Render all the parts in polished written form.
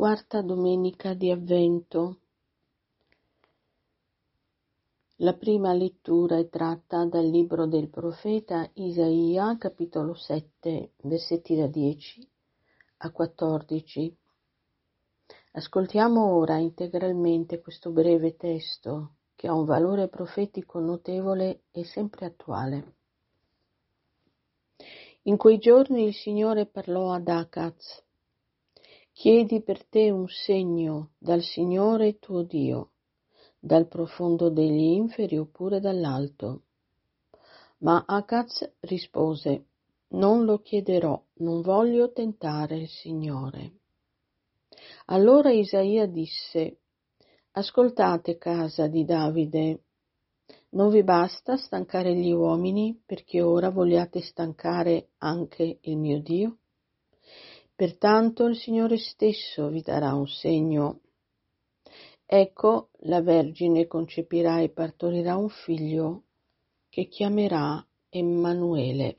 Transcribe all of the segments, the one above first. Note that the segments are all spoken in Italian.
Quarta domenica di Avvento. La prima lettura è tratta dal libro del profeta Isaia, capitolo 7, versetti da 10 a 14. Ascoltiamo ora integralmente questo breve testo che ha un valore profetico notevole e sempre attuale. In quei giorni il Signore parlò ad Acaz: chiedi per te un segno dal Signore tuo Dio, dal profondo degli inferi oppure dall'alto. Ma Acaz rispose: non lo chiederò, non voglio tentare il Signore. Allora Isaia disse: ascoltate, casa di Davide, non vi basta stancare gli uomini perché ora vogliate stancare anche il mio Dio? Pertanto il Signore stesso vi darà un segno. Ecco, la Vergine concepirà e partorirà un figlio che chiamerà Emmanuele.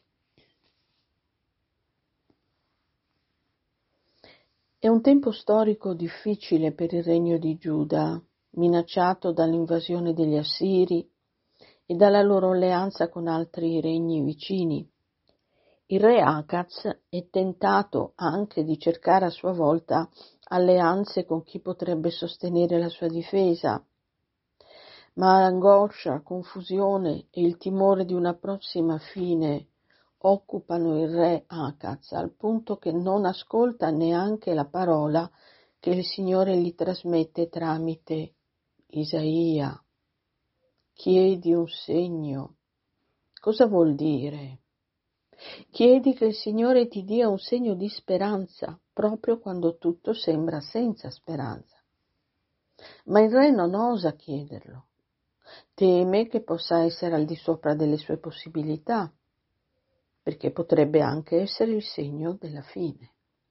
È un tempo storico difficile per il regno di Giuda, minacciato dall'invasione degli Assiri e dalla loro alleanza con altri regni vicini. Il re Acaz è tentato anche di cercare a sua volta alleanze con chi potrebbe sostenere la sua difesa, ma l'angoscia, confusione e il timore di una prossima fine occupano il re Acaz al punto che non ascolta neanche la parola che il Signore gli trasmette tramite Isaia. Chiedi un segno. Cosa vuol dire? Chiedi che il Signore ti dia un segno di speranza, proprio quando tutto sembra senza speranza. Ma il re non osa chiederlo. Teme che possa essere al di sopra delle sue possibilità, perché potrebbe anche essere il segno della fine.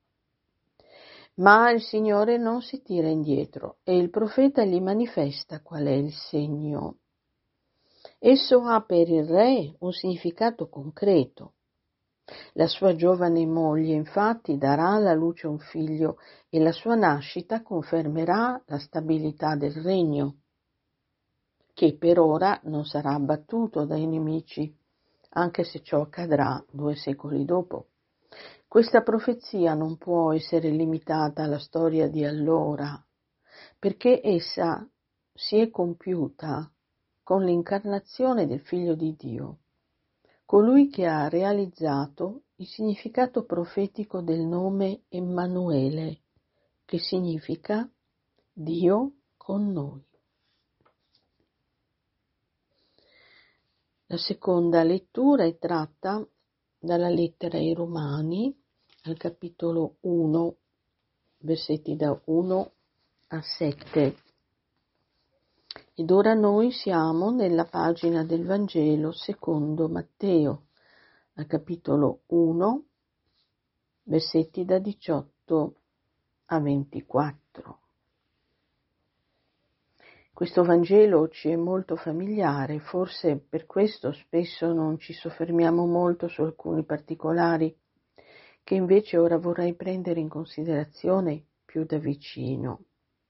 Ma il Signore non si tira indietro e il profeta gli manifesta qual è il segno. Esso ha per il re un significato concreto. La sua giovane moglie, infatti, darà alla luce un figlio e la sua nascita confermerà la stabilità del regno, che per ora non sarà abbattuto dai nemici, anche se ciò accadrà 2 secoli dopo. Questa profezia non può essere limitata alla storia di allora, perché essa si è compiuta con l'incarnazione del Figlio di Dio, colui che ha realizzato il significato profetico del nome Emmanuele, che significa Dio con noi. La seconda lettura è tratta dalla lettera ai Romani, al capitolo 1, versetti da 1 a 7. Ed ora noi siamo nella pagina del Vangelo secondo Matteo, al capitolo 1, versetti da 18 a 24. Questo Vangelo ci è molto familiare, forse per questo spesso non ci soffermiamo molto su alcuni particolari che invece ora vorrei prendere in considerazione più da vicino.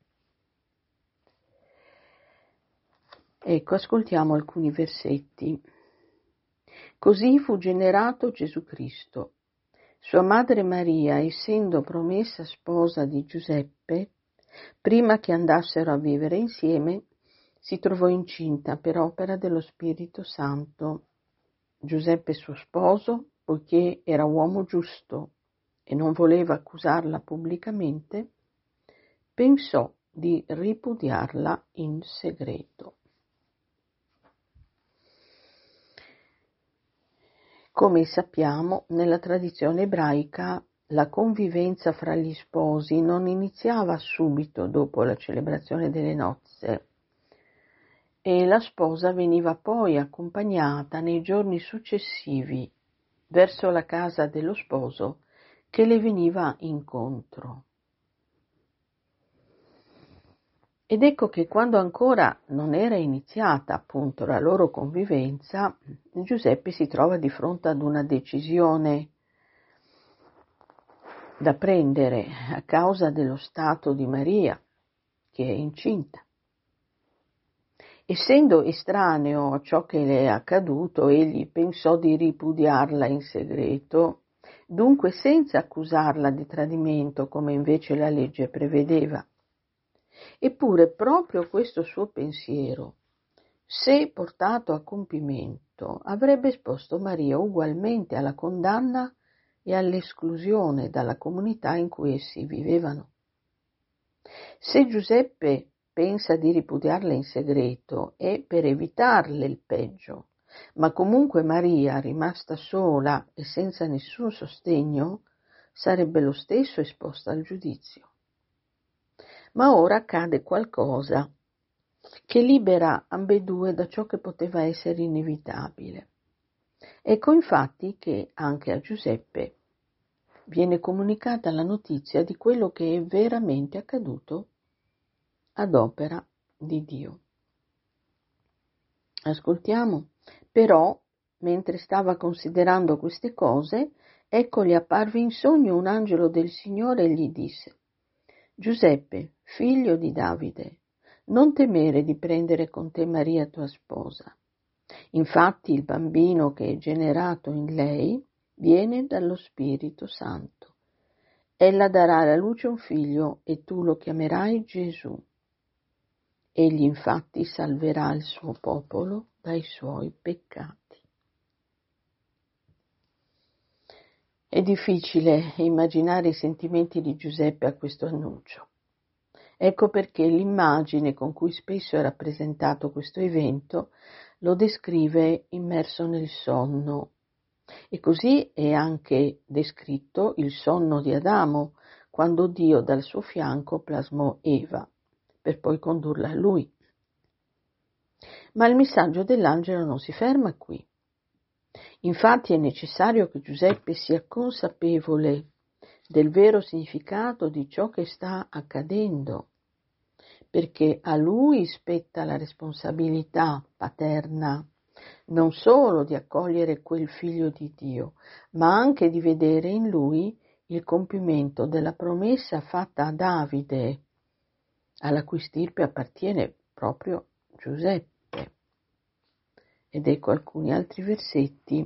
Ecco, ascoltiamo alcuni versetti. Così fu generato Gesù Cristo. Sua madre Maria, essendo promessa sposa di Giuseppe, prima che andassero a vivere insieme, si trovò incinta per opera dello Spirito Santo. Giuseppe suo sposo, poiché era uomo giusto e non voleva accusarla pubblicamente, pensò di ripudiarla in segreto. Come sappiamo, nella tradizione ebraica la convivenza fra gli sposi non iniziava subito dopo la celebrazione delle nozze e la sposa veniva poi accompagnata nei giorni successivi verso la casa dello sposo che le veniva incontro. Ed ecco che quando ancora non era iniziata appunto la loro convivenza, Giuseppe si trova di fronte ad una decisione. da prendere a causa dello stato di Maria, che è incinta. Essendo estraneo a ciò che le è accaduto, egli pensò di ripudiarla in segreto, dunque senza accusarla di tradimento come invece la legge prevedeva. Eppure proprio questo suo pensiero, se portato a compimento, avrebbe esposto Maria ugualmente alla condanna e all'esclusione dalla comunità in cui essi vivevano. Se Giuseppe pensa di ripudiarla in segreto è per evitarle il peggio, ma comunque Maria, rimasta sola e senza nessun sostegno, sarebbe lo stesso esposta al giudizio. Ma ora accade qualcosa che libera ambedue da ciò che poteva essere inevitabile. Ecco infatti che anche a Giuseppe viene comunicata la notizia di quello che è veramente accaduto ad opera di Dio. Ascoltiamo. Però, mentre stava considerando queste cose, ecco gli apparve in sogno un angelo del Signore e gli disse: Giuseppe, figlio di Davide, non temere di prendere con te Maria tua sposa. Infatti il bambino che è generato in lei viene dallo Spirito Santo. Ella darà alla luce un figlio e tu lo chiamerai Gesù. Egli infatti salverà il suo popolo dai suoi peccati. È difficile immaginare i sentimenti di Giuseppe a questo annuncio. Ecco perché l'immagine con cui spesso è rappresentato questo evento lo descrive immerso nel sonno. E così è anche descritto il sonno di Adamo, quando Dio dal suo fianco plasmò Eva, per poi condurla a lui. Ma il messaggio dell'angelo non si ferma qui. Infatti è necessario che Giuseppe sia consapevole del vero significato di ciò che sta accadendo, perché a lui spetta la responsabilità paterna non solo di accogliere quel figlio di Dio, ma anche di vedere in lui il compimento della promessa fatta a Davide, alla cui stirpe appartiene proprio Giuseppe. Ed ecco alcuni altri versetti.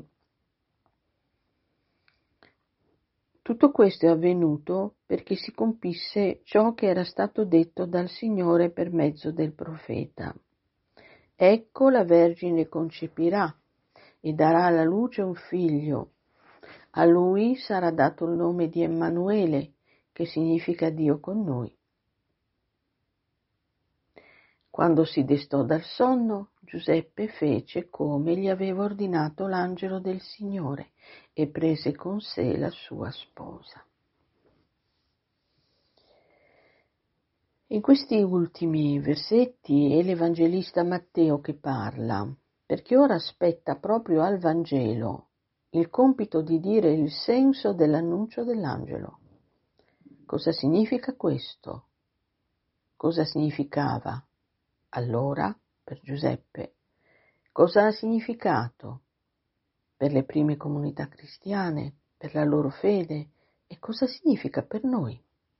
Tutto questo è avvenuto perché si compisse ciò che era stato detto dal Signore per mezzo del profeta. Ecco la Vergine concepirà e darà alla luce un figlio. A lui sarà dato il nome di Emanuele, che significa Dio con noi. Quando si destò dal sonno, Giuseppe fece come gli aveva ordinato l'angelo del Signore e prese con sé la sua sposa. In questi ultimi versetti è l'Evangelista Matteo che parla, perché ora spetta proprio al Vangelo il compito di dire il senso dell'annuncio dell'angelo. Cosa significa questo? Cosa significava allora per Giuseppe? Cosa ha significato per le prime comunità cristiane, per la loro fede? E cosa significa per noi?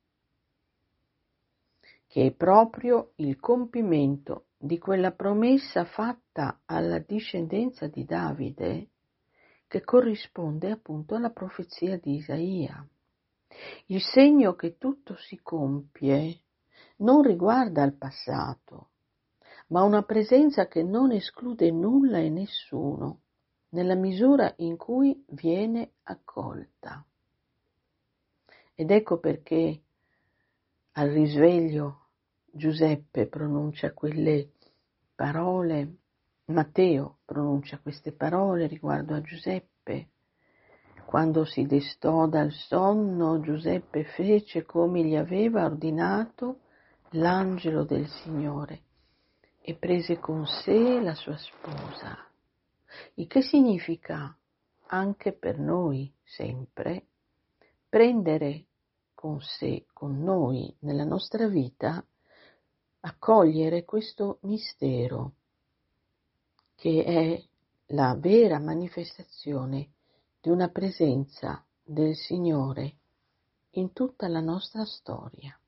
Che è proprio il compimento di quella promessa fatta alla discendenza di Davide che corrisponde appunto alla profezia di Isaia. Il segno che tutto si compie non riguarda il passato, ma una presenza che non esclude nulla e nessuno nella misura in cui viene accolta. Ed ecco perché al risveglio Giuseppe pronuncia quelle parole, Matteo pronuncia queste parole riguardo a Giuseppe. Quando si destò dal sonno, Giuseppe fece come gli aveva ordinato l'angelo del Signore e prese con sé la sua sposa. Il che significa anche per noi sempre prendere con sé, con noi, nella nostra vita, accogliere questo mistero che è la vera manifestazione di una presenza del Signore in tutta la nostra storia.